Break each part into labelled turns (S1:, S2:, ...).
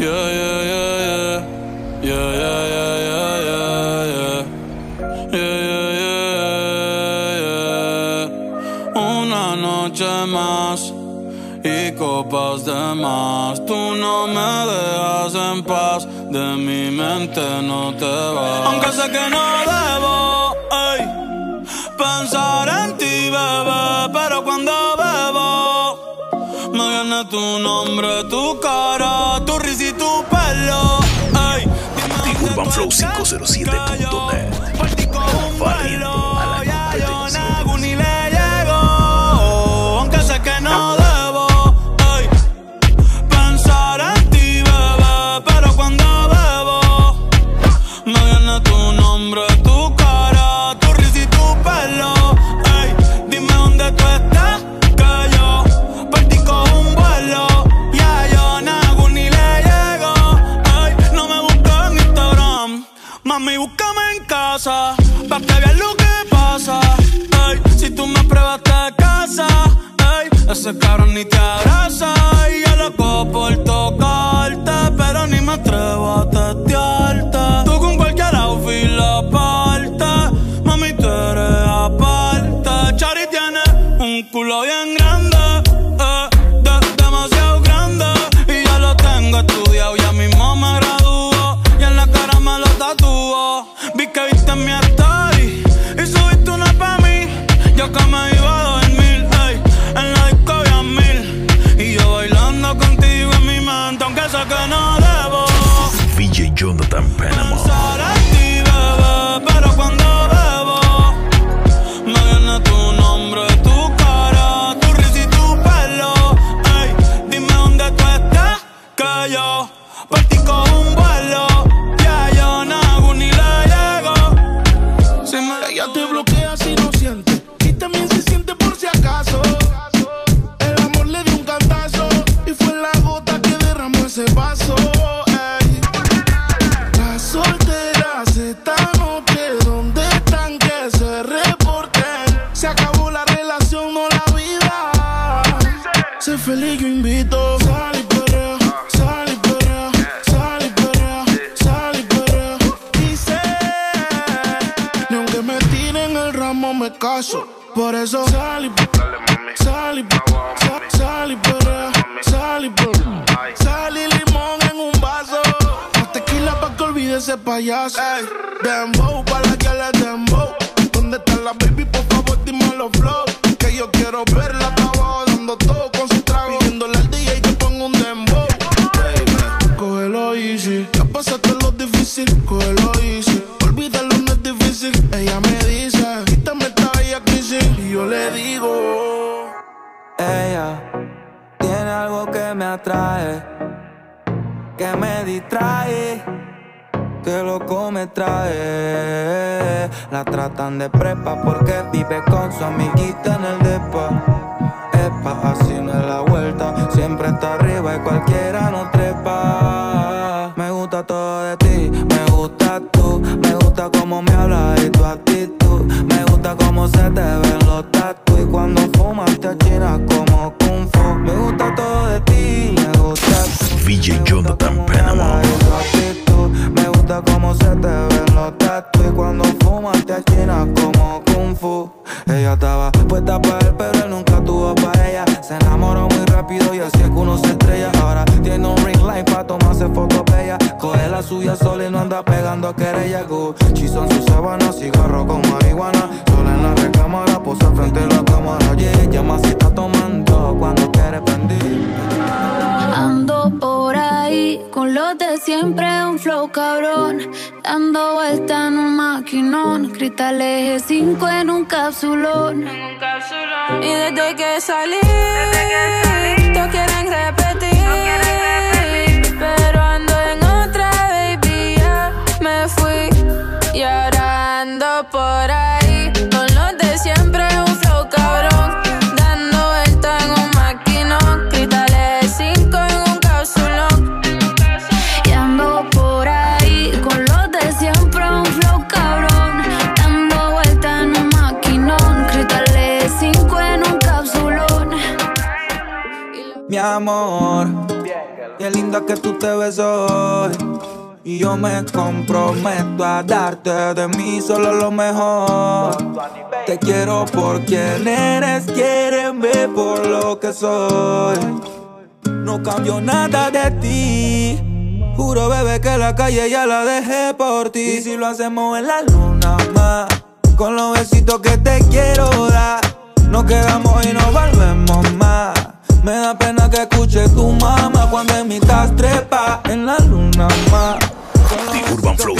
S1: Yeah, yeah, yeah, yeah. Yeah, yeah, yeah, yeah, yeah, yeah. Yeah, yeah, yeah, yeah. Una noche más y copas de más. Tú no me dejas en paz, de mi mente no te vas. Aunque sé que no debo, ey, pensar en ti, bebé, pero cuando bebo me viene tu nombre, tu cara, tu risa y tu pelo, ey.
S2: UrbanFlow507.net. Valiendo a la competencia.
S1: Ni le llego, aunque sé que no debo, ey, pensar en ti, bebé, pero cuando bebo me viene tu nombre, tu cara, tu risa y tu pelo, ey. Dime dónde tú estás, que yo partí con un vuelo. Ya yo nago ni le llego, ey. No me busques en Instagram, mami, búscame en casa, pa' que veas lo que pasa, ey. Si tú me pruebas te casa, ey. Ese cabrón ni te abraza y yo loco por tocarte, pero ni me atrevo a testearte. Tú con cualquier outfit la parte, mami, tú eres aparte. Chari tiene un culo bien grande, demasiado grande, y ya lo tengo estudiado, ya mismo me gradúo, y en la cara me lo tatúo. Vi que viste mi story y subiste una pa' mí, yo que me iba a dormir, ey. En la disco había 1000 y yo bailando contigo en mi mente, aunque sé que no debo
S2: VJ Jonathan Panama.
S1: pensar en ti, bebé, pero cuando bebo me viene tu nombre, tu cara, tu risa y tu pelo, ey. Dime dónde tú estás, que yo partí con un vuelo. Ya yo nago ni le llego. Si
S3: Ella te bloquea si no siente y también se siente por si acaso. El amor le dio un cantazo y fue la gota que derramó ese vaso, ey. Las solteras esta noche, ¿dónde están? Que se reporten. Se acabó la relación, no la vida. Sé feliz, yo invito. Sal y perrea, sal y perrea, sal y perrea, sal y perrea. Dice, ni aunque me tiren el ramo me caso. Por eso sal y sal y sal y perrea, sal y perrea. Sal y limón en un vaso, más tequila pa' que olvide ese payaso. Ey, dembow pa' la que le dembow. ¿Dónde está la baby? Por favor dime los flow, que yo quiero verla hasta abajo dando todo con su trago. Pidiéndole al DJ que ponga un dembow. Baby, cógelo easy, ya pasaste lo difícil. Cógelo easy, olvídalo, no es difícil. Ella me dice, quítame esta bella crisis, y yo le digo,
S4: ella tiene algo que me atrae, que me distrae, que loco me trae. La tratan de prepa porque vive con su amiguita en el depa. Epa, así no es la vuelta, siempre está arriba y cualquiera no trepa. Me gusta todo de ti, me gusta tú, me gusta cómo me hablas y tu actitud. Me gusta cómo se te ven los tatu y cuando fumas te achinas como Kung Fu. Me gusta todo de ti, me gusta
S2: VJ Jonathan Panama.
S4: me gusta cómo se te ven los tatu y cuando fumas te achinas como Kung Fu. Ella estaba puesta para él, pero él nunca tuvo para ella. Se enamoró muy rápido y así es que uno se estrella. Ahora tiene un ring light pa' tomarse fotos bellas. Coge la suya sola y no anda pegando querella. Gucci son sus sábanas, cigarro con marihuana. Sola en la recámara, posa frente a la cámara. Yeah, llama si está tomando cuando quiere prendir.
S5: Ando por ahí con los de siempre, un flow cabrón, dando vuelta en un maquinón, cristal eje 5 en un capsulón. Y desde que salí, todos quieren repetir, pero ando en otra, baby, ya me fui. Y ahora ando por ahí con los de siempre, un flow cabrón, dando vuelta en un maquinón, cristales 5 en un capsulón. Y ando por ahí con los de siempre, un flow cabrón, dando vuelta en un maquinón, cristales 5 en un capsulón.
S4: Mi amor, Qué linda que tú te ves hoy. Y yo me comprometo a darte de mí solo lo mejor. Te quiero por quien eres, quiéreme por lo que soy. No cambio nada de ti. Juro, bebé, que la calle ya la dejé por ti. Y si lo hacemos en la luna más, con los besitos que te quiero dar, nos quedamos y no volvemos más. Me da pena que escuche tu mamá cuando en mitad trepa en la luna más.
S2: The Urban Flow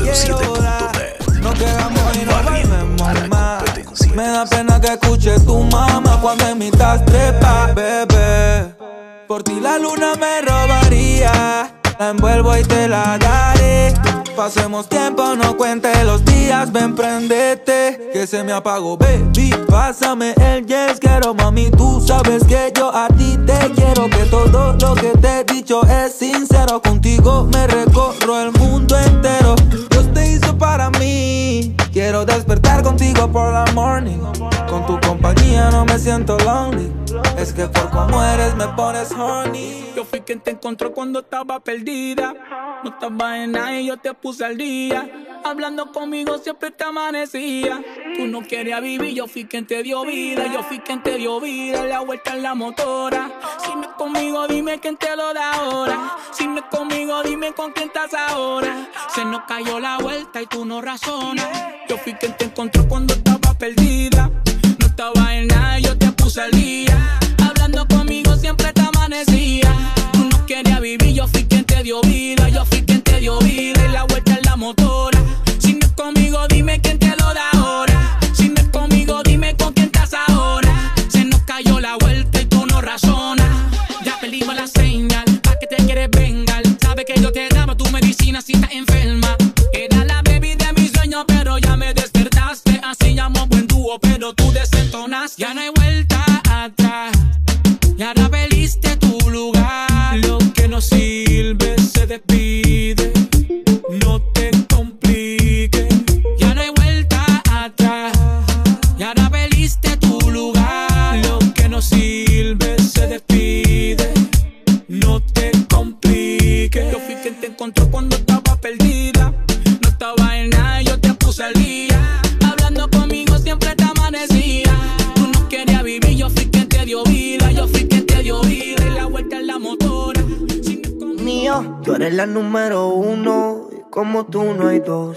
S2: 507.net.
S4: Nos quedamos y no volvemos más. Me da pena que escuche tu mamá cuando en mitad trepa, bebé. Por ti la luna me robaría, la envuelvo y te la daré. Pasemos tiempo, no cuente los días, ven, prendete, que se me apagó, baby. Pásame el yes, quiero, mami, tú sabes que yo a ti te quiero. Que todo lo que te he dicho es sincero. Contigo me recorro el mundo entero. Dios te hizo para mí. Quiero despertar contigo por la morning. Con tu compañía no me siento lonely. Es que por cómo eres me pones horny.
S1: Yo fui quien te encontró cuando estaba perdida. No estaba en nada y yo te puse al día. Hablando conmigo siempre te amanecía. Tú no querías vivir, yo fui quien te dio vida. Yo fui quien te dio vida, la vuelta en la motora. Si no es conmigo, dime quién te lo da ahora. Si no es conmigo, dime con quién estás ahora. Se nos cayó la vuelta y tú no razonas. Yo fui quien te encontró cuando estaba perdida. No estaba en nada y yo te puse al día. Hablando conmigo siempre te amanecía. Tú no querías vivir, yo fui quien te dio vida. Yo fui quien te dio vida y la vuelta en la motora. Si no es conmigo, dime quién te lo da ahora. Si no es conmigo, dime con quién estás ahora. Se nos cayó la vuelta y tú no razonas. Ya perdimos la señal, pa' que te quieres vengar. Sabes que yo te daba tu medicina si estás enferma. Era la baby de mis sueños, pero ya me despertaste. Así llamó buen dúo, pero tú desentonaste. Ya no hay vuelta atrás. Y ahora perdiste tu lugar. Lo que no sirve se despide. No te compliques. Ya no hay vuelta atrás. Y ahora perdiste tu lugar. Lo que no sirve se despide. No te compliques. Yo fui quien te encontró cuando estaba perdida. No estaba en nada y yo te puse al día. Hablando conmigo siempre te amanecía. Tú no querías vivir, yo fui quien te dio vida. Yo fui quien te dio vida y la vuelta en la motora. Si no
S6: Mío, tú eres la número uno y como tú no hay dos.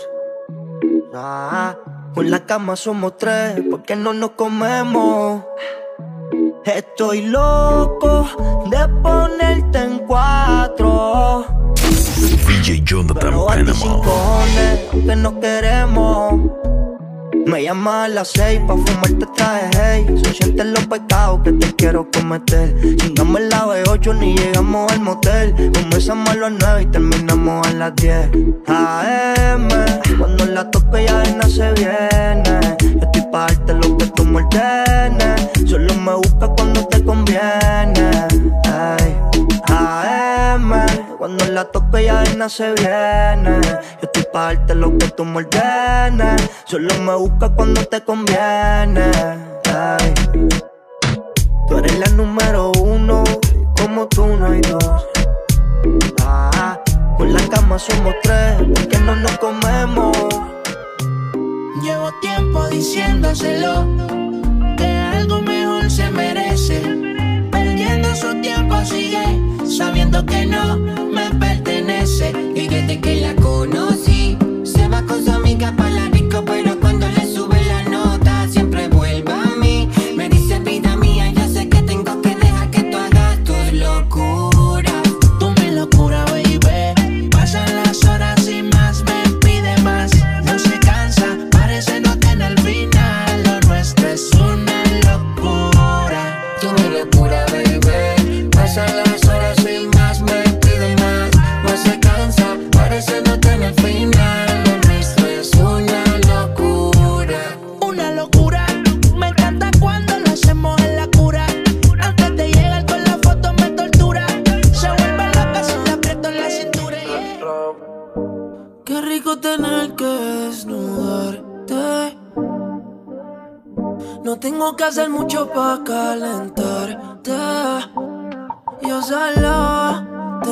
S6: Con la cama somos tres, porque no nos comemos. Estoy loco de ponerte en cuatro.
S2: DJ Jonathan
S6: Pero a ti sin
S2: Panama.
S6: cojones, aunque no queremos. Me llamas a las 6 pa' fumarte traje, hey. Se sienten los pecados que te quiero cometer. Chingamos en la B8 ni llegamos al motel. Comenzamos a las 9 y terminamos a las 10 AM. Cuando la toque ya de nada se viene. Yo estoy pa' darte lo que tú me ordenes. Solo me buscas cuando te conviene, hey. AM, cuando la toque ya de nada se viene. Yo estoy pa' darte lo que tú me ordenes. Solo me buscas cuando te conviene, ay. Tú eres la número uno, y como tú no hay dos. Con la cama somos tres, porque no nos comemos.
S3: Llevo tiempo diciéndoselo, que algo mejor se merece. Perdiendo su tiempo sigue, sabiendo que no me pertenece. Y desde que la conocí, se va con su amiga pa' la disco, pero cuando le sube la nota, siempre vuelve a mí. Me dice vida mía, yo sé que tengo que dejar que tú hagas tus locuras. Tú mi locura, baby. Pasan las horas y más me pide más. No se cansa, parece no tener final. Lo nuestro es una locura. Tú mi locura, baby. Pasan las horas y más me pide más. No se cansa, parece no tener final. Lo nuestro es una locura. Una locura. Me encanta cuando lo hacemos en la cura. Antes de llegar con la foto me tortura. Se vuelve loca si le aprieto en la cintura. Qué rico tener que desnudarte. No tengo que hacer mucho pa' calentarte. Yo solo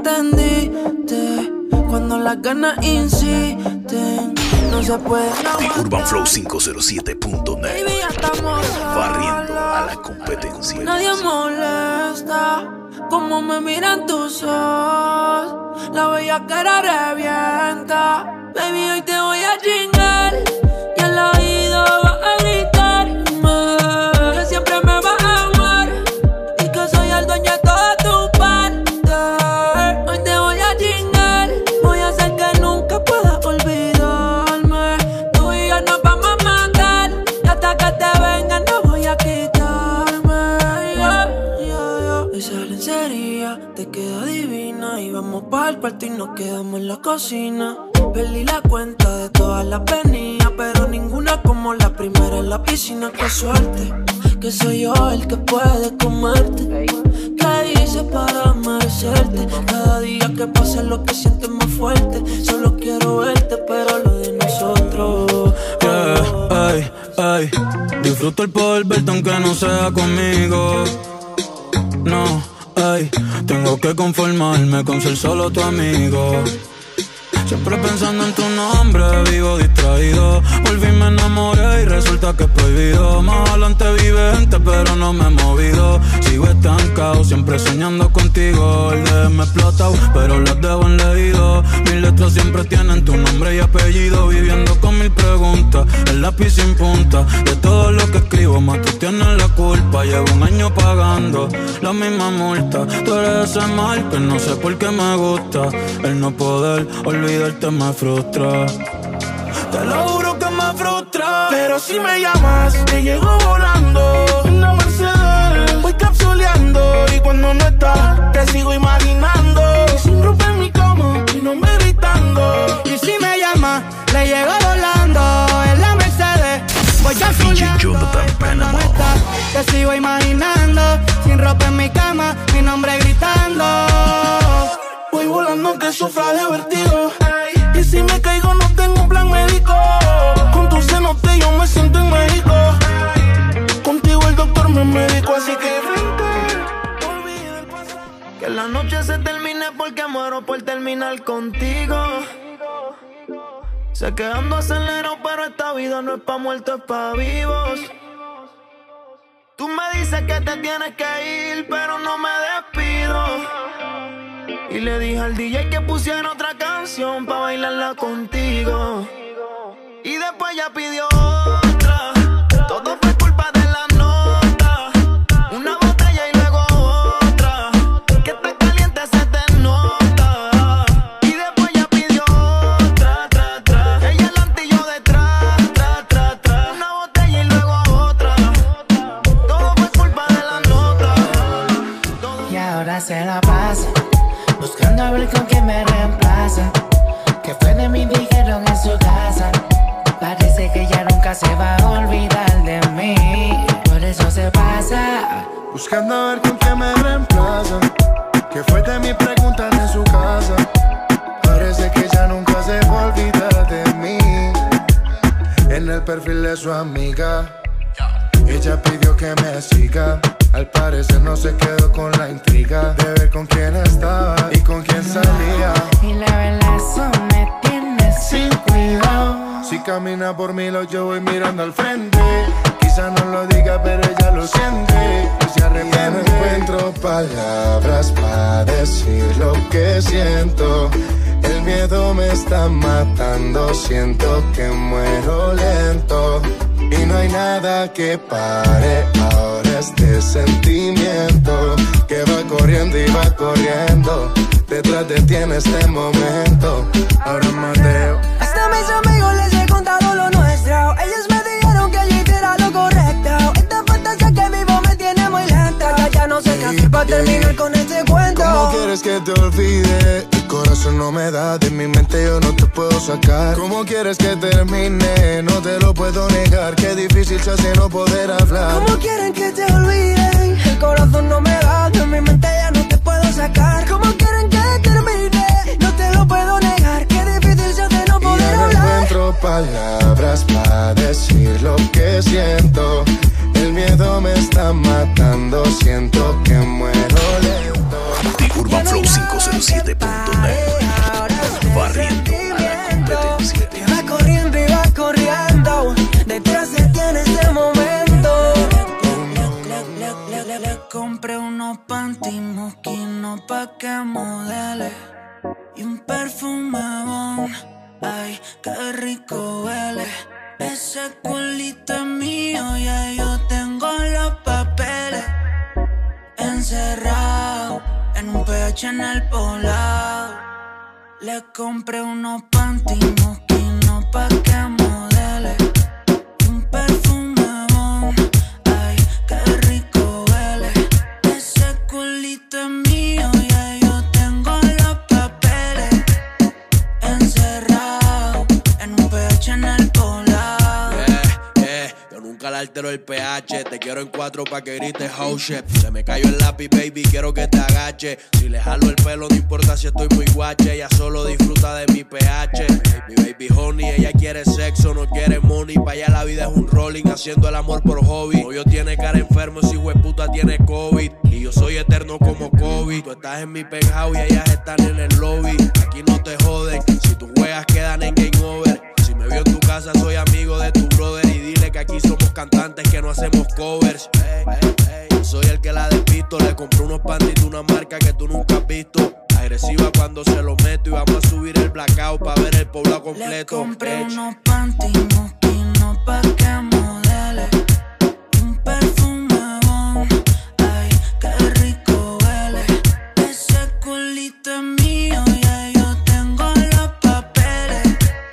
S4: entendiste. Cuando las ganas insisten, no se puede
S2: The UrbanFlow507.net.
S4: Baby, ya estamos
S2: Barriendo
S4: solos.
S2: a la competencia.
S4: Nadie molesta como me miran tus ojos. La bellaquera revienta. Baby, hoy te voy a chingar y al oído vas a gritarme que siempre me vas a amar y que soy el dueño de toda tu parte. Hoy te voy a chingar, voy a hacer que nunca puedas olvidarme. Tú y yo nos vamos a matar y hasta que te venga no voy a quitarme. Esa lencería te queda divina y vamos para el cuarto y nos quedamos en la cocina. Perdí la cuenta de todas las venidas, pero ninguna como la primera en la piscina. Qué suerte, que soy yo el que puede comerte. ¿Qué hice para merecerte? Cada día que pasa lo que sientes más fuerte. Solo quiero verte, pero lo de nosotros.
S1: Yeah, ay, ay. Disfruto el poder verte aunque no sea conmigo. No, ay. Tengo que conformarme con ser solo tu amigo. Siempre pensando en tu nombre, vivo distraído. Volví, me enamoré y resulta que es prohibido. Más adelante vive gente, pero no me he movido. Sigo estancado, siempre soñando contigo. El DM me explotado, pero las dejo en leído. Mis letras siempre tienen tu nombre y apellido. Viviendo con mil preguntas, el lápiz sin punta. De todo lo que escribo, más tú tienes la culpa. Llevo un año pagando la misma multa. Tú eres ese mal que no sé por qué me gusta. El no poder olvidarte me frustra. Te lo juro que me frustra.
S3: Pero si me llamas, te llego volando. En la Mercedes, voy capsuleando. Y cuando no estás, te sigo imaginando. Y sin ropa en mi cama, mi nombre gritando.
S7: Y si me llamas, le llego volando. En la Mercedes, voy capsuleando.
S2: Jonathan
S7: Y cuando
S2: Panama.
S7: no estás, te sigo imaginando. Sin ropa en mi cama, mi nombre gritando.
S3: Voy volando que sufra de vertigo. Y si me caigo no tengo un plan médico. Con tu cenote yo me siento en México. Contigo el doctor me médico, así que vente, olvida el pasado.
S6: Que la noche se termine porque muero por terminar contigo. Sé que ando acelerado, pero esta vida no es pa' muertos, es pa' vivos. Tú me dices que te tienes que ir, pero no me despido. Y le dije al DJ que pusiera otra canción pa' bailarla contigo. Y después ya pidió otra. Todo fue culpa de la nota. Una botella y luego otra. Que está caliente se te nota. Y después ya pidió otra, ella adelante y yo detrás, Una botella y luego otra. Todo fue culpa de la nota.
S7: Y ahora se la pasa buscando a ver con quién me reemplaza. Que fue de mí, dijeron en su casa. Parece que ya nunca se va a olvidar de mí. Por eso se pasa
S3: Buscando a ver con quién me reemplaza. Que fue de mi pregunta en su casa. Parece que ya nunca se va a olvidar de mí. En el perfil de su amiga, ella pidió que me siga. Al parecer no se quedó con la intriga de ver con quién estaba y con quién salía.
S7: y la verdad eso me tiene sin cuidado.
S3: Si camina por mí, yo voy mirando al frente. Quizá no lo diga, pero ella lo siente y se arrepiente. No encuentro palabras para decir lo que siento. El miedo me está matando, siento que muero lento. Y no hay nada que pare ahora este sentimiento que va corriendo y va corriendo. Detrás de ti en este momento, ahora Mateo.
S7: Hasta mis amigos les he contado lo nuestro. Ellos me dijeron que yo hiciera lo correcto. Esta fantasía que vivo me tiene muy lenta. Ya no sé qué hacer para terminar con este cuento.
S3: ¿Cómo quieres que te olvide? El corazón no me da, de mi mente yo no te puedo sacar. ¿Cómo quieres que termine? No te lo puedo negar. Qué difícil se hace no poder hablar.
S7: ¿Cómo quieren que te olviden? El corazón no me da, de mi mente ya no te puedo sacar. ¿Cómo quieren que termine? No te lo puedo negar. Qué difícil se hace no poder
S3: no
S7: hablar.
S3: encuentro palabras para decir lo que siento. El miedo me está matando, siento que muero lento.
S2: The UrbanFlow507. 507.net. Barriendo a la competencia.
S4: Va corriendo y va corriendo. Detrás se tiene ese momento.
S5: Le compré unos panty mosquinos pa' que modele y un perfume bon. Ay, qué rico huele. Ese culito es mío, ya yo tengo los papeles. Encerrado en un PH en el poblado. Le compré unos panty mosquinos pa' que modele y un perfume bon. Ay, qué rico huele. Ese culito es mío, ya yo tengo los papeles. Encerrado en un PH en el poblado.
S8: Yo nunca le altero el pH. Te quiero en 4 pa' que grites oh shit. Se me cayó el lápiz, baby, quiero que te agache. Si le jalo el pelo, no importa si estoy muy guache. Ella solo disfruta de mi pH. Mi baby honey, ella quiere sexo, no quiere money. Pa' allá la vida es un rolling, haciendo el amor por hobby. Novio tiene cara enfermo, ese hueputa tiene COVID. Y yo soy eterno como COVID. Tú estás en mi penthouse y ellas están en el lobby. Aquí no te joden, si tus juegas quedan en game over. Si me vio en tu casa, soy amigo de tu brother. Y dile que aquí somos cantantes que no hacemos covers. Yo soy el que la despisto. Le compré unos panties de una marca que tú nunca has visto. Agresiva cuando se lo meto. Y vamos a subir el blackout pa' ver el poblado completo.
S5: Le compré unos panties mosquinos pa' que modele un perfume bon. Ay, qué rico huele. Ese culito es mío, ya yo tengo los papeles.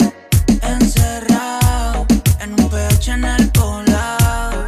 S5: Encerrado en un PH en el poblado.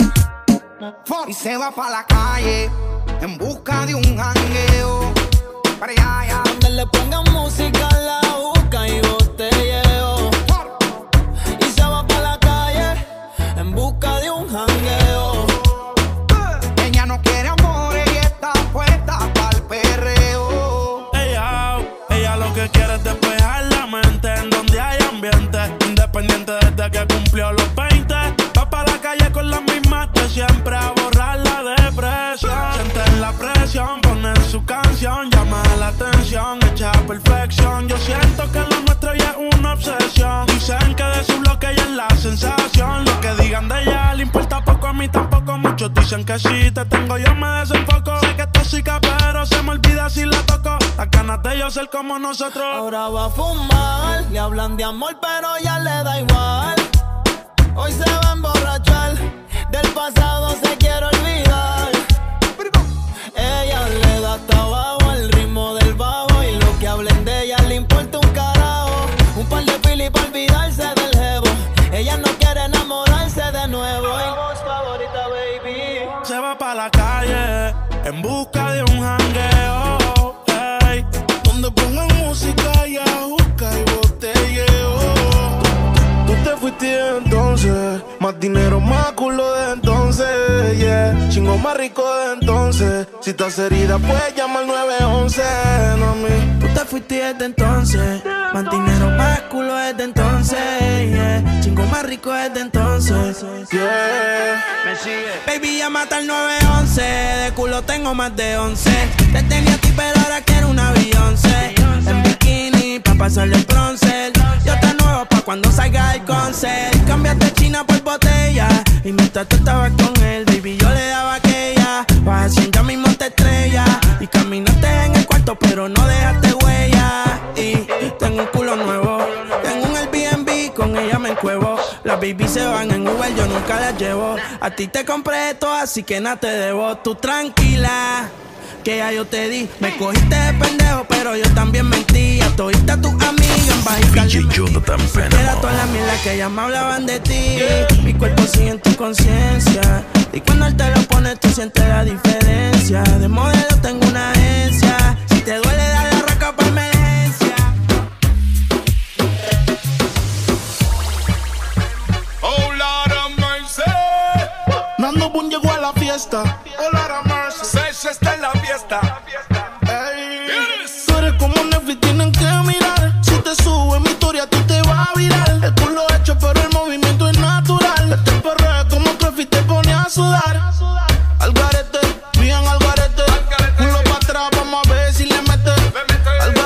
S9: Y se va pa' la calle en busca de un jangueo. Para allá,
S4: donde le pongan música, la busca y botelleo. Y se va pa' la calle en busca de un jangueo.
S9: Ella no quiere amor y está puesta pa'l perreo.
S3: Ella lo que quiere es despejar la mente en donde hay ambiente. Independiente desde que cumplió los 20. Va pa' la calle con las mismas de siempre a borrar la depresión. Sienten la presión, ponen su canción, llama la atención, hecha perfección. Yo siento que lo nuestro ya es una obsesión. Dicen que de su bloque ella es la sensación. Lo que digan de ella le importa poco, a mí tampoco. Muchos dicen que si te tengo yo me desenfoco. Sé que es tóxica pero se me olvida si la toco. Las ganas de yo ser como nosotros.
S4: Ahora va a fumar, le hablan de amor pero ya le da igual. Hoy se va a emborrachar, del pasado se quiere olvidar. Ella le da hasta abajo el ritmo del bajo. Y lo que hablen de ella le importa un carajo. Un par de pili para olvidarse del jevo. Ella no quiere enamorarse de nuevo. Y voz favorita, baby.
S3: Se va pa' la calle en busca de un jangueo. Hey, donde pongan música y busca y botelleo. Tú te fuiste entonces, más dinero, más culo de entonces, yeah. Chingo más rico de entonces. Si estás herida, puedes llamar al 911, no a mí.
S4: Tú te fuiste desde entonces, más dinero, más culo desde entonces, yeah. Chingo más rico desde entonces,
S3: Yeah.
S4: me sigue. Baby, llámate al 911, de culo tengo más de 11. Te tenía a ti pero ahora quiero una Beyoncé. En bikini, pa' pasarle el bronce. Yo te nuevo pa' cuando salga el concert. Cambiaste China por botella. Y mientras tú estabas con él, baby, yo le daba aquella. Vas haciendo ya mismo te estrella. Y caminaste en el cuarto pero no dejaste huella. Y tengo un culo nuevo, tengo un Airbnb, con ella me encuevo. Las baby se van en Uber, yo nunca las llevo. A ti te compré esto, así que nada te debo. Tú tranquila, que ya yo te di. Me cogiste de pendejo, pero yo también mentí. A todita tus amigas en bajita.
S2: DJ Jonathan Panama.
S4: Era toda la mierda que ellas me hablaban de ti. Mi cuerpo sigue en tu conciencia. Y cuando él te lo pone, tú sientes la diferencia. De modelo tengo una agencia. Si te duele, dale la raca pa' emergencia.
S3: Oh, Lord of mercy. Nando Boom llegó a la fiesta. Oh, Lord of mercy. Sesha está en la fiesta. Ey. Tú eres como Netflix, tienen que mirar. Si te subo en mi historia, tú te vas a virar. El culo hecho, pero el movimiento es natural. Este perreo como Trefi te pone a sudar. Al garete, bien al garete. Culo pa' atrás, vamos a ver si le mete. Al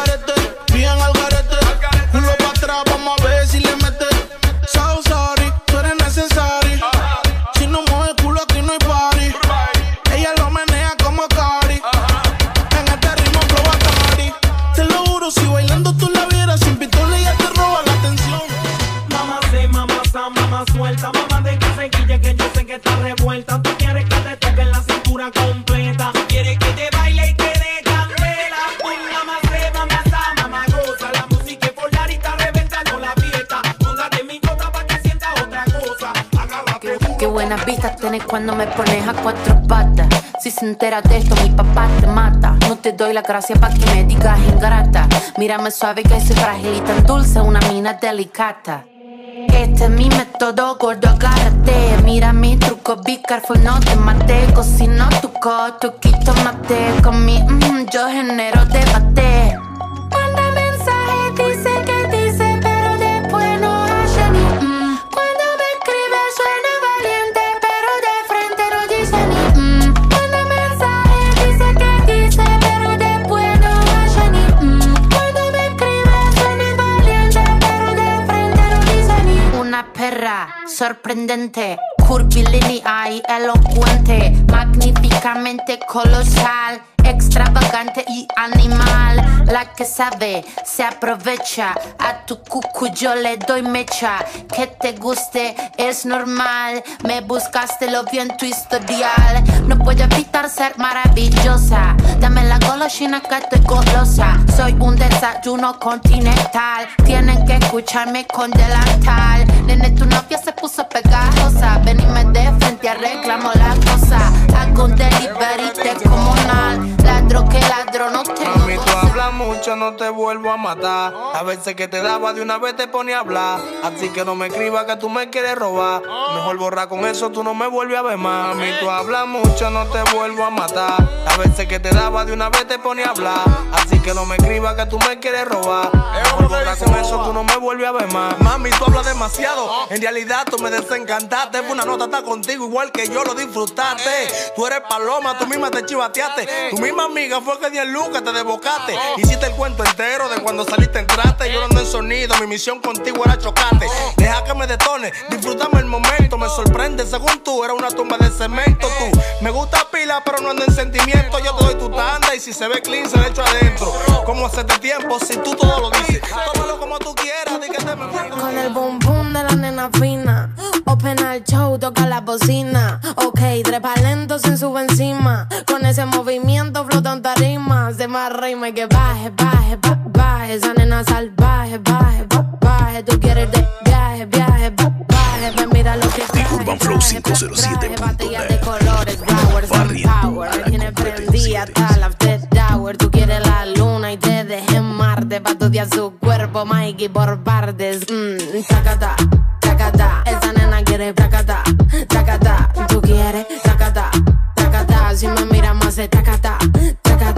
S10: buenas vistas tenés cuando me pones a cuatro patas. Si se entera de esto, mi papá te mata. No te doy la gracia pa' que me digas ingrata. Mírame suave que soy frágil y tan dulce, una mina delicata. Este es mi método, gordo, agárrate. Mira mi truco, be careful, no te mate. Cocino tu toquito mate. Con mi yo genero debate. Manda mensaje, dice que dice, pero después no hace ni Cuando me escribe suena valiente, pero de frente no dice ni Manda mensaje, dice que dice, pero después no hace ni Cuando me escribe suena valiente, pero de frente no dice ni Una perra sorprendente, curvilínea y elocuente, magníficamente colosal, extravagante y animal. La que sabe se aprovecha, a tu cucu yo le doy mecha. Que te guste es normal, me buscaste, lo vi en tu historial. No puedo evitar ser maravillosa, dame la golosina que estoy golosa. Soy un desayuno continental, tienen que escucharme con delantal. Nene, tu novia se puso pegajosa, ven y me de frente, arreglamos la cosa. Hago un delivery descomunal, ladro que ladro, no tengo.
S3: Mami, tú hablas mucho, no te vuelvo a matar. A veces que te daba de una vez te ponía a hablar. Así que no me escribas que tú me quieres robar. Mejor borra con eso, tú no me vuelves a ver más. Mami, tú hablas mucho, no te vuelvo a matar. A veces que te daba de una vez te ponía a hablar. Así que no me escribas que tú me quieres robar. Mejor borra con eso, tú no me vuelves a ver más. Mami, tú hablas demasiado, en realidad tú me desencantaste. Fue una nota estar contigo igual que yo lo disfrutaste. Tú eres paloma, tú misma te chivateaste. Tu misma amiga fue que 10 lucas te desbocaste. Hiciste el cuento entero de cuando saliste entraste. Yo no ando en sonido, mi misión contigo era chocarte. Deja que me detone, disfrútame el momento. Me sorprende, según tú, era una tumba de cemento. Tú me gusta pila, pero no ando en sentimiento. Yo te doy tu tanda y si se ve clean, se le echo adentro. ¿Cómo hacerte tiempo si tú todo lo dices? Tómalo como tú quieras, di que te me fui.
S11: Con el boom boom de la nena fina, open al show, toca la bocina. Ok, trepa lento sin sube encima. Con ese movimiento flota en tarima. Se me arrima y que baje, baje, baje. Esa nena salvaje, baje, baje. Tú quieres de viaje, viaje, baje. Ven, mira lo que traje.
S2: Urban Flow 507.
S11: Batallas de colores, flowers and power. Me tiene prendida hasta la after hour. Tú quieres la luna y te dejé en Marte. Pa' estudiar su cuerpo, Mikey, por partes. Tacata, tacata. Esa nena quiere tacata, tacata. Tú quieres tacata, tacata. Si me miras más se tacata, tacata.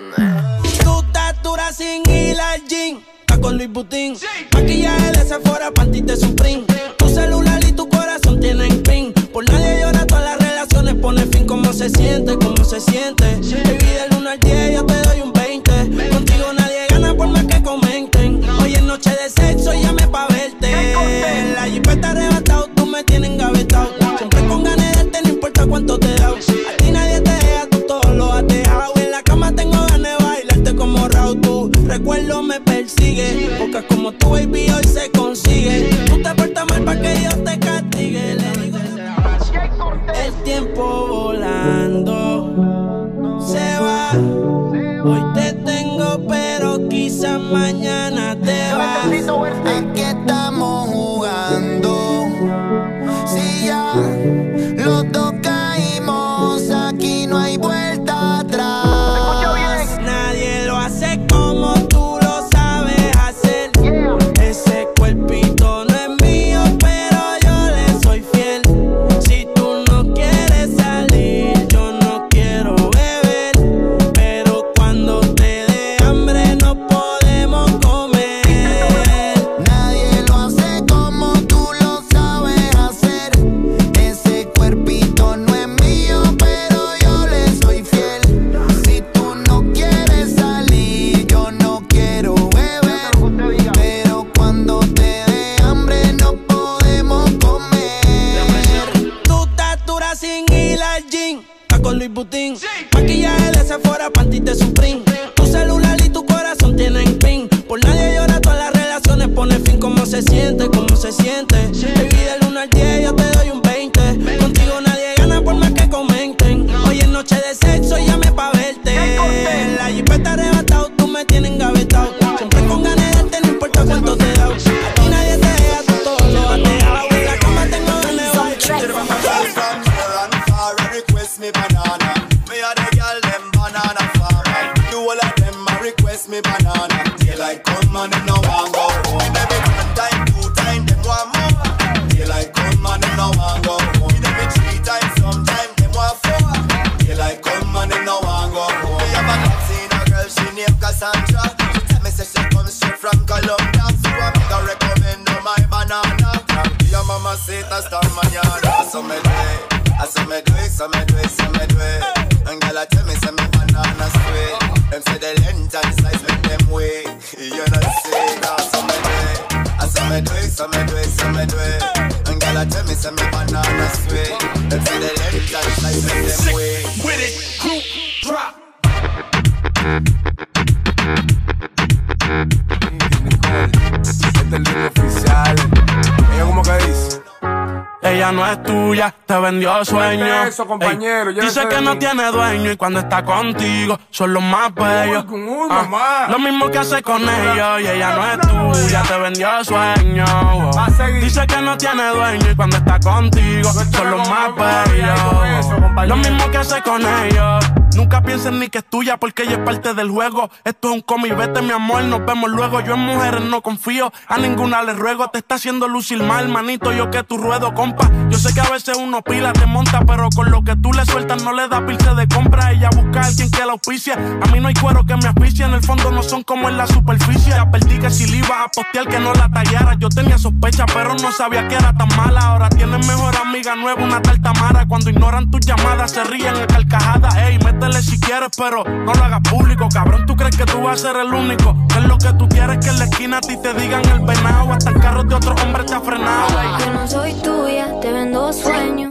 S12: Tu estatura sin ir al gym, está con Luis Butín. Maquillaje de Sephora, panty de Supreme. Tu celular y tu corazón tienen pin. Por nadie llora, todas las relaciones pone fin. ¿Cómo se siente? ¿Cómo se siente? Baby, del 1 al 10 yo te doy un 20. Contigo nadie gana por más que comenten. Hoy es noche de sexo, llame pa' verte. La jipeta arrebatado, tú me tienes engavetado. Siempre con ganas de darte, no importa cuánto te da. A ti nadie te deja, tú todo lo has dejado. En la cama tengo ganas de bailarte como Raúl. Tu recuerdo me persigue, porque como tu baby hoy se consigue. Tú te portas mal pa' que Dios te castigue. Le digo, el tiempo volando se va. Hoy te tengo, pero quizás mañana te vas.
S13: ¿A qué estamos jugando? Si ya los dos caímos, aquí no hay vuelta atrás.
S12: Nadie lo hace como tú lo sabes hacer. Ese cuerpito no es mío, pero yo le soy fiel. Si tú no quieres salir, yo no quiero beber. Pero cuando te dé hambre no podemos comer.
S13: Nadie lo
S14: press me banana. Daylight come and them no want go home. Every one time, 2 times, them want more. Daylight come and them no want go home. Every 3 times, sometime them want 4. Daylight come and them no want go home. We have a seen a girl, she named Cassandra. She tell me say she comes straight from Colombia, so I make her recommend her my banana. Your mama say that's the mañana. So me do it, so me do it, so me do it, so me do it. And girl I tell me say me banana sweet. Them say the length and size make them wait. You know say that. So me do it, so me do it, so me do it, so me do it. And girl I tell me say me banana sweet. Them say the length and size make them wait.
S15: With it, group drop.
S16: Este es el libro oficial. Ella como que dice.
S3: Ella no es tuya, te vendió sueño.
S16: Eso, compañero,
S3: dice que no tiene dueño y cuando está contigo son los más bellos. Lo mismo que hace con ellos y ella no es tuya, te vendió sueño. Dice que no tiene dueño y cuando está contigo son los más bellos. Lo mismo que hace con ellos. Nunca pienses ni que es tuya porque ella es parte del juego. Esto es un cómic, vete mi amor, nos vemos luego. Yo en mujeres no confío, a ninguna le ruego. Te está haciendo lucir mal, manito, yo que tu ruedo, compa. Yo sé que a veces uno pila, te monta, pero con lo que tú le sueltas no le da pilce de compra. Ella busca a alguien que la auspicia. A mí no hay cuero que me asfixie, en el fondo no son como en la superficie. Advertí que si le ibas a postear que no la tallara. Yo tenía sospecha, pero no sabía que era tan mala. Ahora tienes mejor amiga nueva, una tal Tamara. Cuando ignoran tus llamadas se ríen a carcajadas. Ey, métele si quieres, pero no lo hagas público. Cabrón, tú crees que tú vas a ser el único. Que es lo que tú quieres, que en la esquina a ti te digan el venado. Hasta el carro de otro hombre te ha frenado.
S5: Yo no soy tuya, te vendo sueño.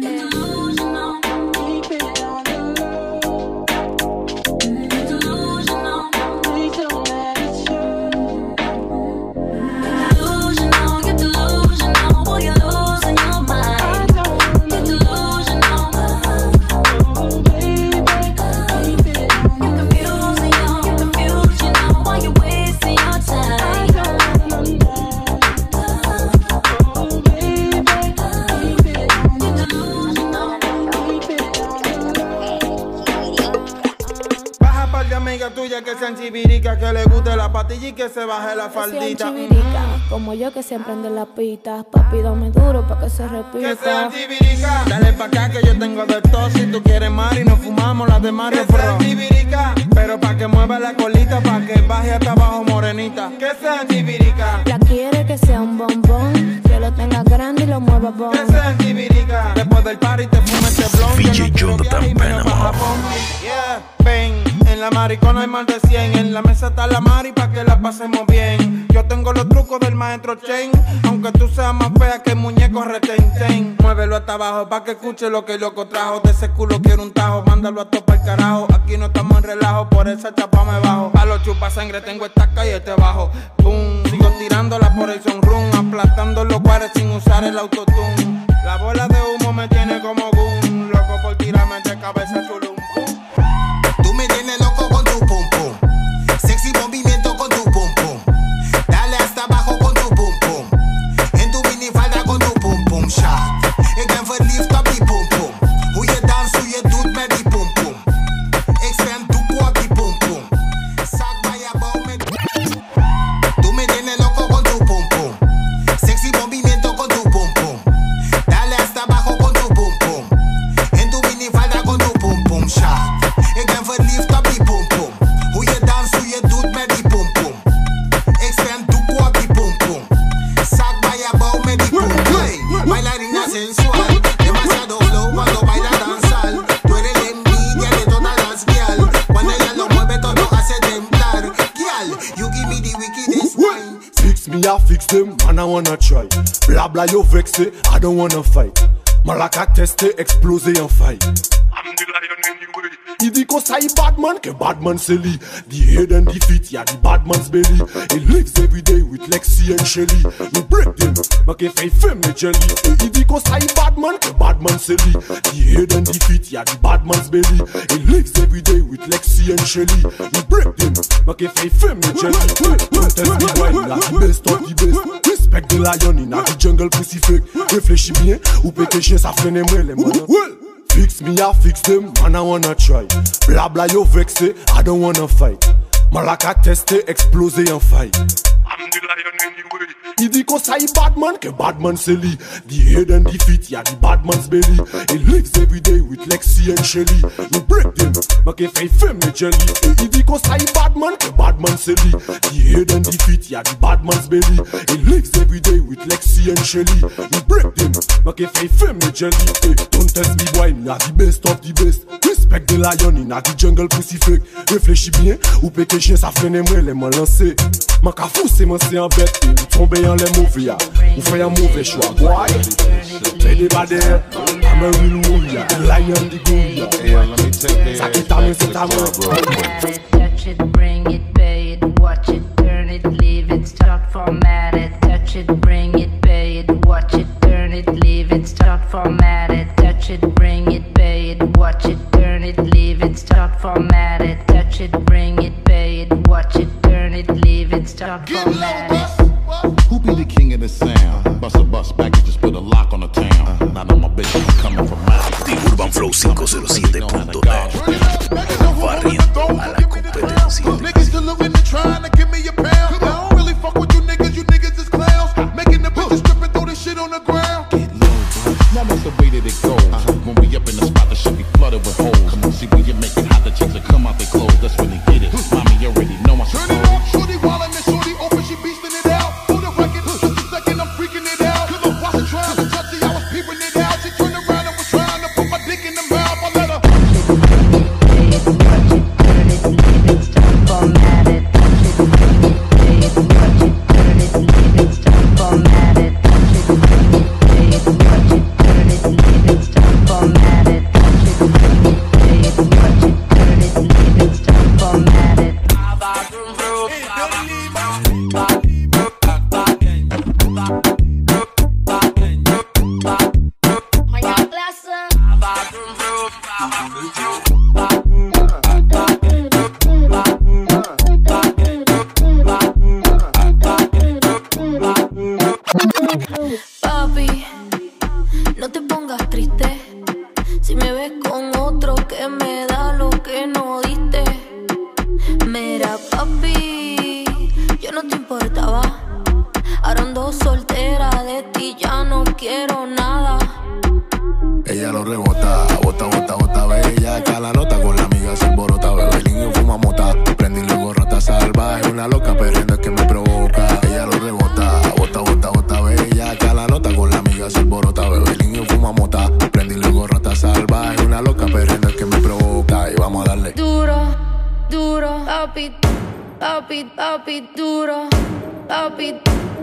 S17: Tuya que sean chivirica, que le guste la patilla y que se baje la faldita.
S5: Chivirica, como yo que siempre ande la pita. Papi, dame duro pa' que se repita.
S17: Que sean chivirica, dale pa' acá que yo tengo de todo. Si tú quieres mar y nos fumamos las de Mario Bros. Que sean chivirica, pero pa' que mueva la colita, pa' que baje hasta abajo morenita. Que sean chivirica.
S5: La quiere que sea un bombón, que lo tenga grande y lo mueva bon.
S17: Que sean chivirica, después del party te fumes este blon.
S2: VJ Jonathan Panama.
S17: Yeah, ven. En la maricona hay más de 100. En la mesa está la mari pa' que la pasemos bien. Yo tengo los trucos del maestro Chen. Aunque tú seas más fea que el muñeco retenten. Muévelo hasta abajo pa' que escuche lo que el loco trajo. De ese culo quiero un tajo, mándalo a topar el carajo. Aquí no estamos en relajo, por esa chapa me bajo. Pa' los chupas sangre tengo esta calle este bajo. Boom, sigo tirándola por el sunroom. Aplastando los cuares sin usar el autotune. La bola de humo me tiene como boom. Loco por tirarme de cabeza chulum.
S18: Tú me tienes loco con tu pum pum. Sexy movimiento con tu pum pum. Dale hasta abajo con tu pum pum. En tu minifalda con tu pum pum shot. Ik ben verliefd op die pum pum. Hoe je danst, hoe je doet met die pum pum. Ik spend doekoe op die pum pum. Zak bij je bouw met. Tú me tienes loco con tu pum pum. Sexy movimiento con tu pum pum. Dale hasta abajo con tu pum pum. En tu minifalda con tu pum pum shot. Ik ben verliefd op die pum pum. Hoe je danst, hoe je doet met die pum pum. Ik spend doekoe op die pum pum. Zak bij je bouw met die pum pum. Bailarina sensual, demasiado flow cuando baila danzal. Tú eres la envidia de todas las girl. Cuando ella lo mueve todo hace temblar. Girl, you give me the wickedest wine.
S19: Fix me, I fix them, man I wanna try. Bla bla you vexé, I don't wanna fight. Malaka teste, explose en fight. I'm the lion anyway. Il dit qu'on s'aille Batman, que Batman c'est lui. The head and the feet, yeah, the Batman's belly. He lives every day with Lexi and Shelly. You break them, but que fait femme me jelly. Il dit qu'on s'aille Batman, que Batman c'est lui. The head and the feet, yeah, the Batman's belly. He lives every day with Lexi and Shelly. You break them, but que fait femme me jelly. Don't test me wine, like the best of the best. Respect the lion in the jungle pussy fake. Réfléchis bien, ou peut que chien ça freine moi les mots. Fix me, I fix them, man I wanna try. Bla bla you vexé, I don't wanna fight. Malaka testé, explosé en faille. Il dit qu'on s'aille Batman, que Batman c'est lui. The head and the feet, y'a the Batman's belly. He lives every day with Lexi and Shelly. You break them, mais qu'il fait femme et jelly. Et il dit qu'on s'aille Batman, que Batman c'est lui. The head and the feet, y'a the Batman's belly. He lives every day with Lexi and Shelly. You break them, mais qu'il fait femme et jelly. Hey, don't test me boy, me a the best of the best. Respect the lion, in a the jungle pussy fake. Réfléchis bien, ou pété chien ça freine moi les m'en lancer. Ma cafou c'est mon c'est en bête. Ou tomber en les mauvais, ou faire un mauvais choix. Boy, fais des badères, I'm a real warrior. The lion, the gorilla. Ça qui t'a mis, c'est ta main.
S20: Touch it, bring it, pay it, watch it, turn it, leave it, start format it. Touch it, bring it, pay it, watch it, turn it, leave it, start format it. Touch it, bring it, pay it, watch it, turn it, leave it, start format it. Touch it, bring it, pay it, watch it, turn it, leave it, start format it.
S21: Who be the king of the sound? Bust a bus back and just put a lock on the town. Now know my bitch is coming from miles.
S2: The Urban Flow 507.net. Barriendo a la competencia.
S22: Niggas still trying to give me a pound. I don't really fuck with you niggas is clowns. Making the bitches strip and throw this shit on the ground.
S21: Get low, now that's the way that it goes. When we up in the spot, the shit be flooded with holes. See when you make it hot, the chicks that come out their clothes. That's when they get it. Mommy, you already know my
S22: turn it up, shorty wildin' and shorty open, she beastin' it out. For the record, just a second, I'm freaking it out. Cause I wasn't trying to touch it, I was peeping it out. She turned around and was trying to put my dick in the mouth. I let her
S20: Format it, touch it, bring it, pay it, watch it, turn it, leave it, start format it. Touch it, bring it, pay it, watch it, turn it, leave it, start format it. Touch it, bring it, pay it, watch it, turn it, leave it, start format it.
S5: Papi, no te pongas triste. Si me ves con otro que me da lo que no diste. Mira, papi, yo no te importaba. Ahora ando soltera, de ti ya no quiero nada.
S23: Ella lo rebota, bota, bota, bota, bella. Que la nota con la amiga se alborota. Bebe el niño fuma mota. Prende y luego rata salvaje. Una loca perdiendo es que me provoca. Ella lo rebota, bota, bota, bota, bella. Que la nota con la amiga se alborota. Bebe el niño fuma mota. Prende y luego rata salvaje. Una loca perdiendo es que me provoca. Y vamos a darle
S5: duro, duro, papi, papi, papi, duro, papi.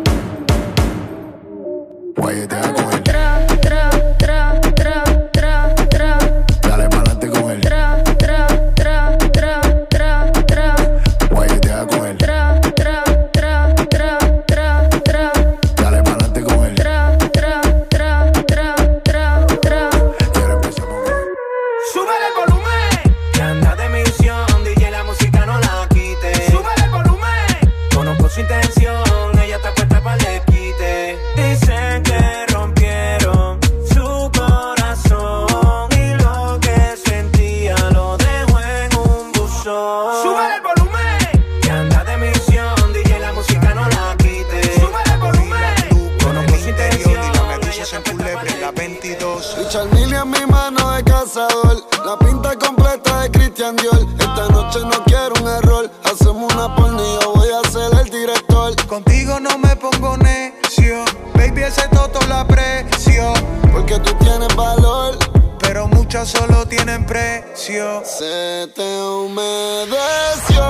S23: Guayetea con él.
S5: Tra, tra, tra, tra, tra, tra.
S23: Dale pa'lante con él.
S5: Tra, tra, tra, tra, tra, tra.
S23: Guayetea con él.
S5: Tra, tra, tra, tra, tra, tra.
S23: Dale pa'lante con él.
S5: Tra, tra, tra, tra, tra, tra.
S23: Quiero empezar con él.
S12: Súbele el volumen. Que anda de misión, DJ la música no la quite. Súbele el volumen. Conozco su intención, ella está puesta para el quite. Dicen que rompieron su corazón y lo que sentía lo dejó en un buzón. Súbele el volumen. Que anda de misión, DJ la música no la quite. Súbele el volumen. Conozco su intención, ella está puesta para el
S24: la 22.
S25: Richard Mille en mi mano de cazador. La pinta completa de Christian Dior. Esta noche no quiero un error. Hacemos una porno y yo voy a ser el director.
S24: Contigo no me pongo necio. Baby, ese toto la aprecio.
S25: Porque tú tienes valor,
S24: pero muchas solo tienen precio.
S25: Se te humedeció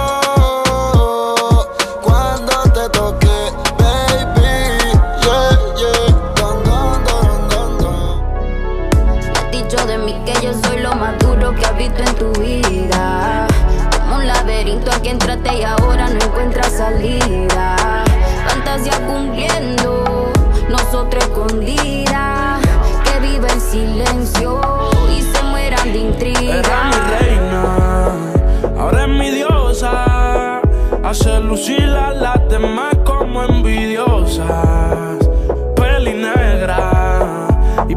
S25: cuando te toqué, baby. Yeah, yeah. Don, don, don, don, don.
S5: Has dicho de mí que yo soy lo más duro que has visto en tu vida. Como un laberinto aquí entraste y ahora no encuentras salida. Fantasía cumpliendo, nosotros escondidas. Que vive el silencio y se mueran de intriga.
S3: Era mi reina, ahora es mi diosa. Hace lucir a las demás como envidiosas. Peli negra y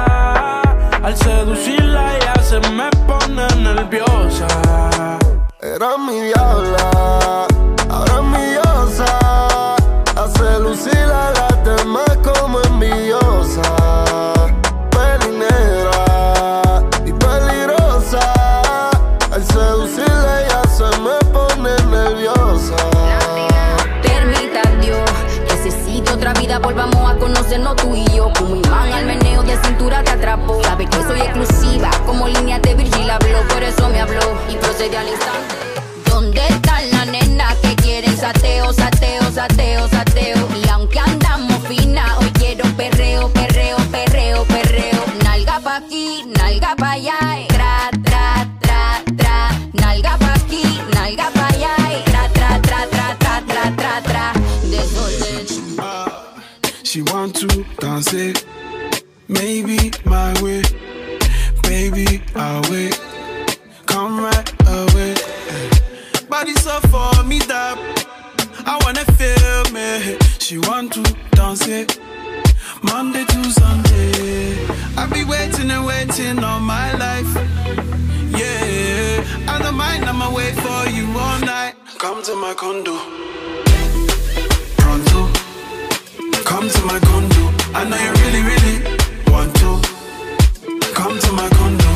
S3: peligrosa. Al seducirla ella se me pone nerviosa.
S25: Era mi diabla, ahora es mi diosa. Hace lucir a las demás como envidiosa. Peli negra y peligrosa. Al seducirla ella se me pone nerviosa.
S1: Permita Dios que si otra vida volvamos a conocernos tú y yo. Como imán al meneo de cintura te atrapó. Sabe que soy exclusiva, como línea de Virgil habló. Por eso me habló y procede al instante. ¿Dónde están las nenas que quieren sateo, sateo, sateo, sateo? Y aunque andamos fina, hoy quiero perreo, perreo, perreo, perreo. Nalga pa' aquí, nalga pa' allá, tra, tra, tra, tra. Nalga pa' aquí, nalga pa' allá, tra, tra, tra, tra, tra, tra, tra, tra. Desorden.
S3: She want to dance it, maybe my way. Baby, I'll wait. Come right away. Body so for me that I wanna feel me. She want to dance it Monday to Sunday. I be waiting and waiting all my life. Yeah, I don't mind, I'ma wait for you all night. Come to my condo pronto. Come to my condo. I know you really, really want to. Come to my condo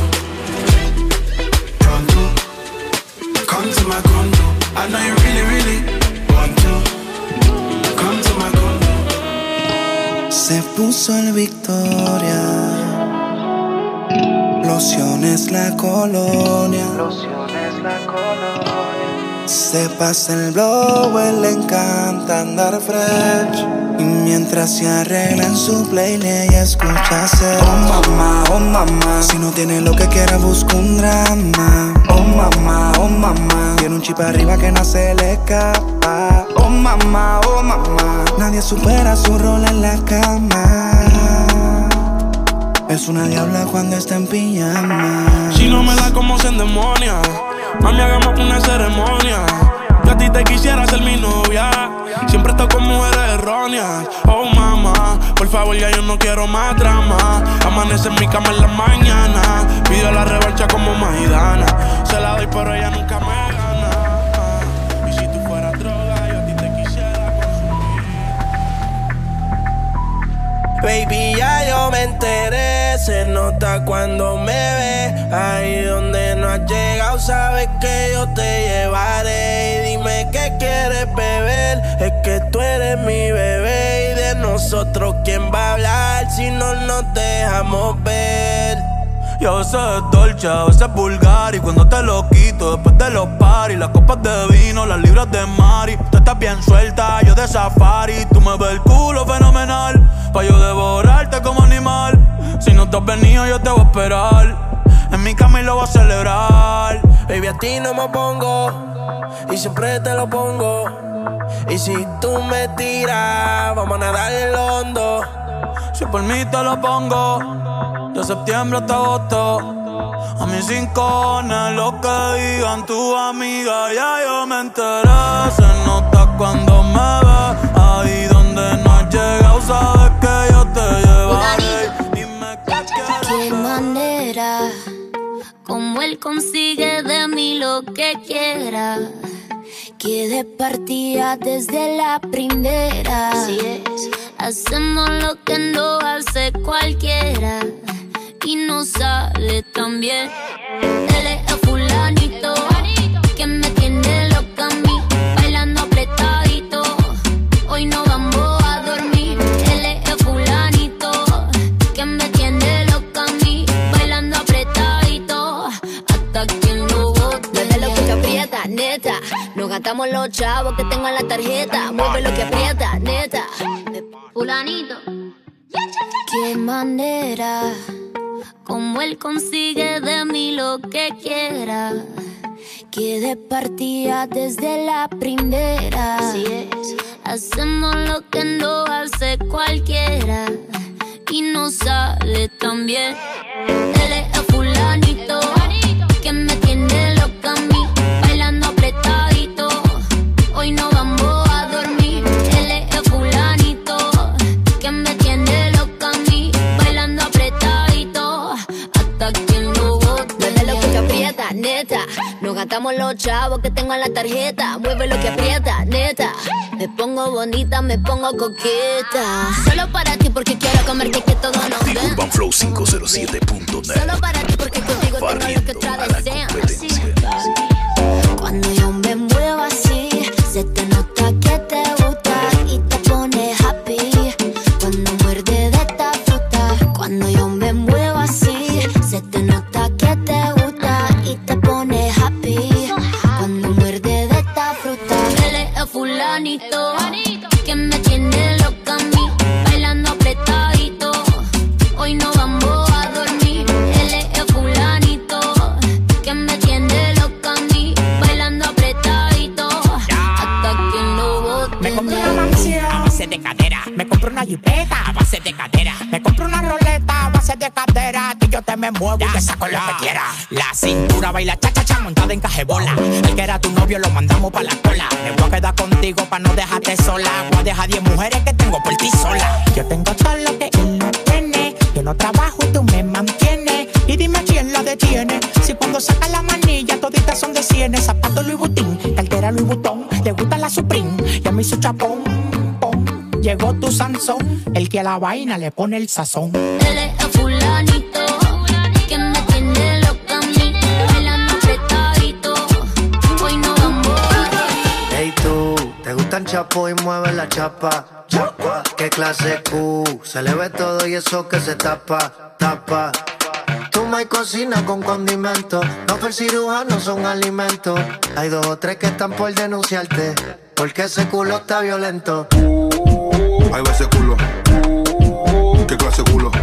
S3: pronto. Come to my condo. I know you really, really want to. Come to my condo.
S25: Se puso el Victoria, lociones la colonia. Se pasa el blow, él le encanta andar fresh. Y mientras se arregla en su playlist ella escucha hacer oh mamá, si no tiene lo que quiera busca un drama. Oh mamá, tiene un chip arriba que no se le escapa. Oh mamá, nadie supera su rol en la cama. Es una diabla cuando está en pijama.
S3: Si no me da como se endemonia, mami hagamos una ceremonia. Yo a ti te quisiera ser mi novia, siempre estoy con mujeres erróneas. Oh mamá, por favor ya yo no quiero más drama. Amanece en mi cama en la mañana, pido la revancha como Maidana. Se la doy pero ella nunca me gana. Y si tú fueras droga yo a ti te quisiera consumir.
S12: Baby, ya yo me enteré, se nota cuando me ves. Ahí donde no has llegado, sabes que yo te llevaré. Y dime qué quieres beber, es que tú eres mi bebé. Y de nosotros, ¿quién va a hablar si no nos dejamos ver?
S4: Y a veces es dolce, a veces es vulgar. Y cuando te lo quito, después de los paris, las copas de vino, las libras de mari. Tú estás bien suelta, yo de safari. Tú me ves el culo fenomenal, pa' yo devorarte como animal. Si no te has venido, yo te voy a esperar en mi cama y lo voy a celebrar.
S12: Baby, a ti no me pongo y siempre te lo pongo. Y si tú me tiras, vamos a nadar en lo hondo.
S4: Si por mí te lo pongo, de septiembre hasta agosto. A mis 5 lo que digan tu amiga, ya yo me enteré. Se nota cuando me ves, ahí donde no has llegado, sabes que yo te llevaré. Dime
S5: qué manera, como él consigue de mí lo que quiera. Que de partida desde la primera. Así es. Hacemos lo que no hace cualquiera y no sale tan bien. Él es el fulanito que me tiene loca a mí, bailando apretadito. Hoy no vamos a dormir. Él es el fulanito que me tiene loca a mí, bailando apretadito hasta que lo bote. Mueve lo que aprieta, neta. Nos gastamos los chavos que tengo en la tarjeta. Mueve lo que aprieta, neta. Fulanito. Qué manera, como él consigue de mí lo que quiera. Que de partida desde la primera. Así es. Hacemos lo que no hace cualquiera y no sale tan bien. Él es el fulanito que me tiene loca a mí, bailando apretadito. Hoy no vamos a dormir. Él es el fulanito que me tiene loca a mí, bailando apretadito hasta que lo bote. Mueve lo que aprieta, neta. Nos gastamos los los chavos que tengo en la tarjeta. Mueve lo que aprieta, neta. Me pongo bonita, me pongo coqueta. Solo para ti porque quiero comerte que todo nos
S2: The
S5: den.
S2: Urban Flow 507.net.
S5: Solo para ti porque contigo tengo lo que
S2: Barriendo
S5: otra
S2: a la
S5: desean.
S2: competencia.
S5: Cuando yo me muevo así, se te nota que te gusta y te pone happy. Cuando muerde de esta fruta. Cuando yo me muevo así, se te nota que te gusta y te pone happy. Cuando muerde de esta fruta. Él es el fulanito que me tiene loca a mí, bailando apretadito. Hoy no vamos a dormir. Él es el fulanito que me tiene loca a mí, bailando apretadito. Hasta que lo bote.
S6: Me compré una mansión a base de cadera. Me compré una jipeta a base de cadera. Me compré una roleta a base de cadera. Que yo te me muevo y te saco lo que quiera. La cintura baila cha-cha-cha montada en cajebola. El que era tu novio lo mandamos pa' la cola. Me voy a quedar contigo pa' no dejarte sola. Voy a dejar 10 mujeres que tengo por ti sola. Yo tengo todo lo que él no tiene. Yo no trabajo y tú me mantienes. Y dime quién la detiene. Si cuando saca la manilla toditas son de cienes. Zapato Louis Vuitton, cartera Louis Vuitton. Le gusta la Supreme y a mí su chapón. Llegó tu Sansón, el que a la vaina le pone el sazón.
S5: Él es el fulanito que me tiene loca a mí, bailando apretadito. Hoy no vamos a dormir.
S7: Hey tú, ¿te gustan chapo y mueve la chapa? Chapa, ¿qué clase Q? Se le ve todo y eso que se tapa, tapa. Tú me cocina con condimento. No fue el cirujano, son alimentos. Hay 2 o 3 que están por denunciarte, porque ese culo está violento.
S23: Ahí va ese culo. ¿Qué clase de culo?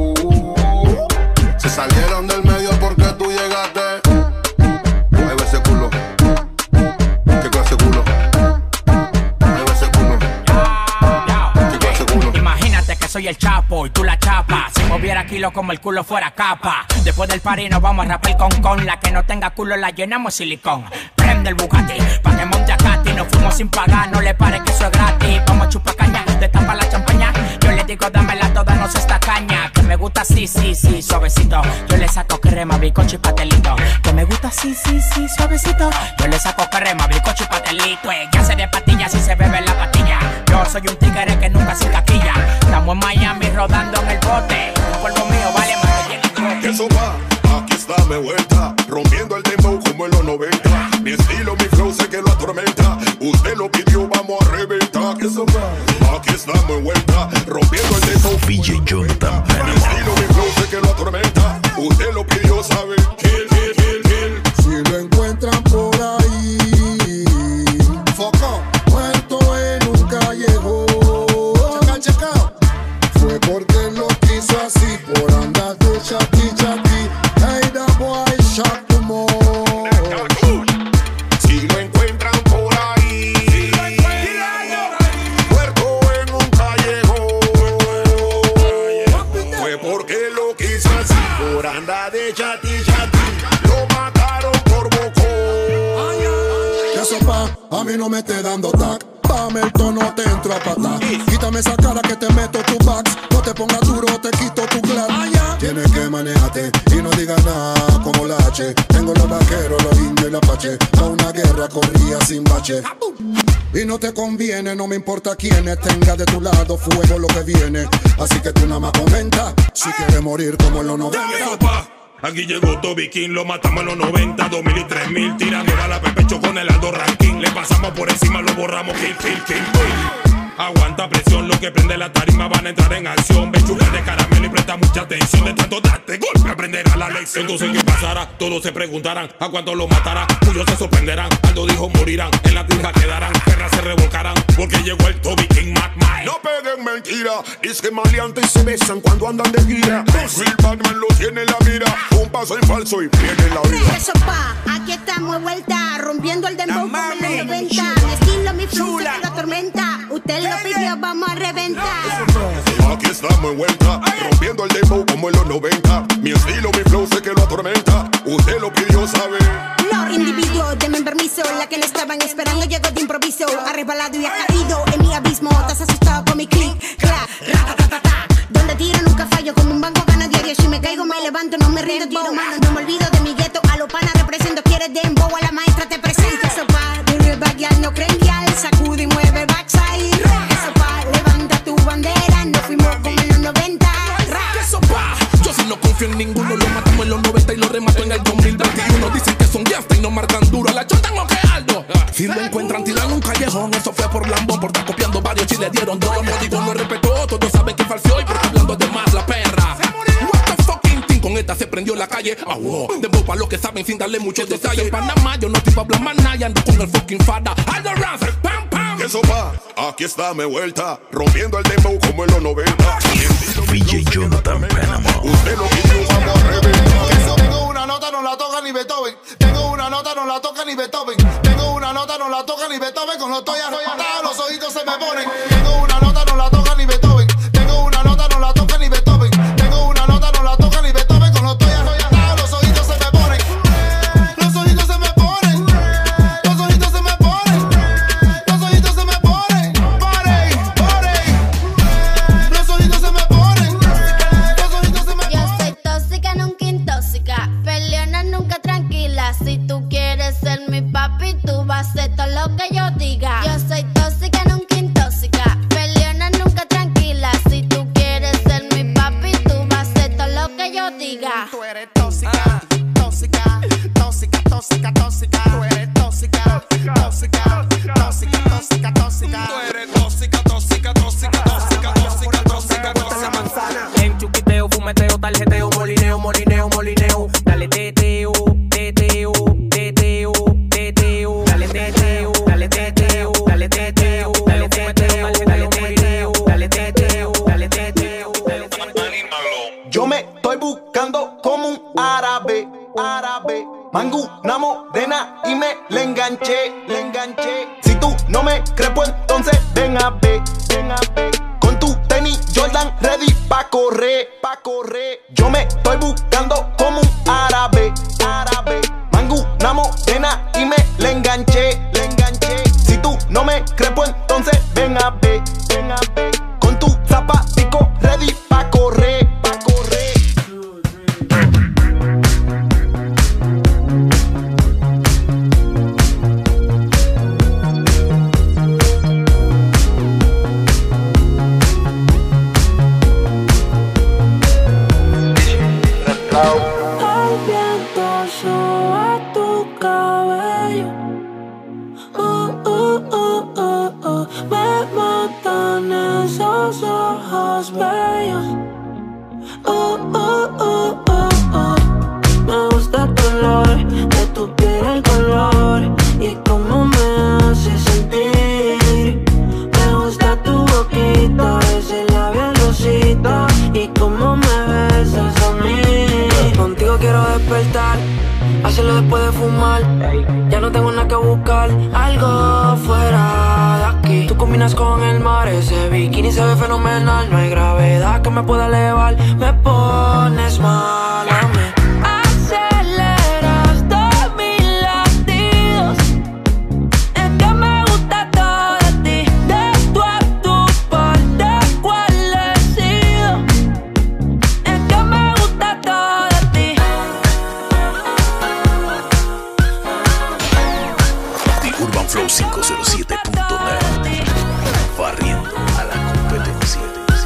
S23: Se salieron del medio porque tú llegaste. Ahí va ese culo. ¿Qué clase de culo? Ahí va ese culo. ¿Qué clase de culo?
S6: Imagínate que soy el Chapo y tú la chapa. Si moviera kilo como el culo fuera capa. Después del party nos vamos a rapar con. La que no tenga culo la llenamos silicón. Prende el Bugatti pa' que monte a Katy. Nos fuimos sin pagar, no le pare que eso es gratis. Vamos a chupar caña, destapa la champaña. Yo le digo dámela toda, no se esta caña. Que me gusta sí, suavecito. Yo le saco crema, bizcocho y pastelito. Que me gusta sí, suavecito. Yo le saco crema, bizcocho y pastelito. Ya se de patillas y se bebe la patilla. Yo soy un tigre que nunca se caquilla. Estamos en Miami rodando en el bote. Un polvo mío vale más que llegue.
S23: Eso va, aquí está mi vuelta, rompiendo el dembow como en los 90. Mi estilo, mi flow sé que lo atormenta. Usted lo pidió, vamos a reventar. Eso va, aquí está mi vuelta, rompiendo el dembow.
S2: DJ Jonathan
S23: Mi estilo, mi flow sé que lo atormenta. Usted lo pidió, sabe. Kill.
S8: Si lo encuentran por ahí, foco, muerto en un callejón. Checa. Fue porque lo quiso así, por andar de chati. Hey, the boy shot the more.
S23: Si lo encuentran por ahí, muerto en un callejón. Fue porque lo quiso así, por andar de chati. Lo mataron por bocón.
S8: Eso pa, a mí no me esté dando tac. Dame el tono, te entro a patar. Quítame esa cara que te meto tu bags. No te pongas duro, te quito tu glad. Tienes que manejarte y no digas nada como la H. Tengo los vaqueros, los indios y la pache. A una guerra corría sin bache. Y no te conviene, no me importa quiénes. Tenga de tu lado fuego lo que viene. Así que tú nada más comenta si quieres morir como en los 90.
S23: Aquí llegó Toby King, lo matamos en los 90, 2000 y 3000. Tirando bala pecho con el Aldo Ranking. Le pasamos por encima, lo borramos, kill. Aguanta presión, lo que prende la tarima van a entrar en acción. Bechuga de caramelo y presta mucha atención. De tanto darte golpe aprenderá la lección. Entonces ¿qué pasará? Todos se preguntarán a cuánto lo matará. Muchos se sorprenderán, Aldo dijo morirán. En la tierra quedarán, guerras se revolcarán. Porque llegó el Toby King Mad Mike.
S8: No peguen mentira, es que maleantes se besan cuando andan de gira. Real Batman lo tiene en la mira. Un paso en falso y pierde la vida.
S9: Eso pa, aquí estamos de vuelta, rompiendo el dembow como en los 90. Mi estilo, mi flow, se lo atormenta. Usted lo pidió, vamos a reventar.
S23: Aquí estamos en vuelta, rompiendo el dembow como en los 90. Mi estilo, mi flow sé que lo atormenta. Usted lo pidió, sabe.
S9: Los individuos, denme permiso. La que no estaban esperando llegó de improviso. Ha resbalado y ha caído en mi abismo. Estás asustado con mi click, clac, ratatatata. Donde tiro nunca fallo, como un banco gana diario. Si me caigo me levanto, no me rindo, tiro mano. No me olvido de mi gueto, a los panas represento. Quieres dembow, a la maestra te presento. Eso pa, de real backyard, no creen guiar. Sacude y mueve backside. Eso pa, levanta tu bandera. No fuimos como en los 90.
S3: Eso pa, yo si no confío en ninguno. Lo matamos en los 90 y lo remato en el 2021. Dicen que son diasta y no marcan duro. La chota no que algo. Si lo encuentran tirado en un callejón, eso fue por lambón. Por estar copiando varios y le dieron dos. No digo, no respetó, todos saben que falseó. Y porque hablando de más la perra. What the fucking thing, con esta se prendió la calle. Ah, wow. Dembow pa' los que saben sin darle muchos detalles. En Panamá yo no estoy pa' hablar más nada. Y ando con el fucking fada. Aldo Rancer, pam pam.
S10: Eso pa, aquí está mi vuelta. Rompiendo el dembow como en los 90.
S2: DJ Jonathan Panama.
S10: Usted lo que vamos a reventar.
S22: Eso, tengo una nota, no la toca ni Beethoven. Tengo una nota, no la toca ni Beethoven. Tengo una nota, no la toca ni Beethoven. Con los estoy arrebatado, los ojitos se me ponen. Tengo una nota, no la toca ni Beethoven. Tengo una nota, no la toca ni Beethoven. Tengo una nota, no la toca ni Beethoven. Con los estoy arrebatado, los ojitos se me ponen. Los ojitos se me ponen. Los ojitos se me ponen. Los ojitos se me ponen. Los ojitos se me ponen. Los ojitos se me ponen.
S5: Yo soy tóxica, nunca intóxica. Peleona, nunca tranquila. Si tú quieres ser mi papi, tú vas a hacer todo lo que yo diga. Yo soy tóxica, nunca intóxica. Peleona, nunca tranquila. Si tú quieres ser mi papi, tú vas a hacer todo lo que yo diga.
S22: Tú eres tóxica, tóxica, tóxica, tóxica, tóxica. Tú eres tóxica, tóxica, tóxica, tóxica, tóxica. Tú eres tóxica, tóxica, tóxica, tóxica, tóxica, tóxica, tóxica.
S11: En chuquiteo, fumeteo, tarjeteo, molineo, molineo, molineo. Dale teteo, teteo, teteo, teteo. Dale teteo, dale teteo, dale teteo, dale teteo, dale teteo, dale teteo, dale teteo, dale teteo.
S24: Yo me estoy buscando como un árabe, árabe. Mangu, una morena y me le enganché, le enganché. Si tú no me crees, pues entonces ven a ver, ven a ver. Con tu tenis Jordan ready pa' correr, pa' correr. Yo me estoy buscando como un árabe, árabe. Mangu, una morena y me le enganché, le enganché. Si tú no me crees, pues entonces ven a ver, ven a ver. Con tu zapatico ready pa' correr, pa' correr.
S25: El viento soba tu cabello. Me matan esos ojos bellos. Me gusta tu olor, de tu piel el color y cómo me hace sentir. Me gusta tu boquita, ese labial rosita y cómo me besas a mí. Contigo quiero despertar, hacerlo después de fumar. Ya no tengo nada que buscar, algo fuera de aquí. Tú combinas con el mar, ese bikini se ve fenomenal. No hay gravedad que me pueda elevar, me pones mal a mí. Aceleras todos mis latidos, es que me gusta todo de ti. De tú a tu parte, ¿cuál he sido? Es que me gusta todo de ti.
S2: The Urban Flow 507.net. Barriendo a la competencia.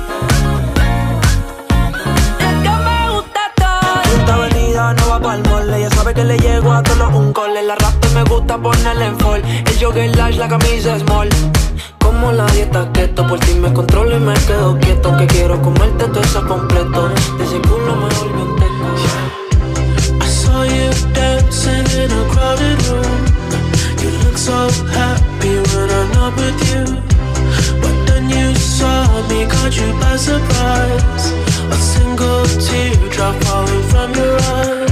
S25: Esta avenida no va pa'l mole. Ella sabe que le llego a todos un cole. La rap me gusta ponerle en fall. El jogger large, la camisa small. Como la dieta keto, por ti me controlo y me quedo quieto. Que quiero comerte todo eso completo. De ese culo me volvió un teco.
S13: I saw you dancing in a crowded room. You look so happy when I'm not with you. But then you saw me, caught you by surprise. A single teardrop falling from your eyes.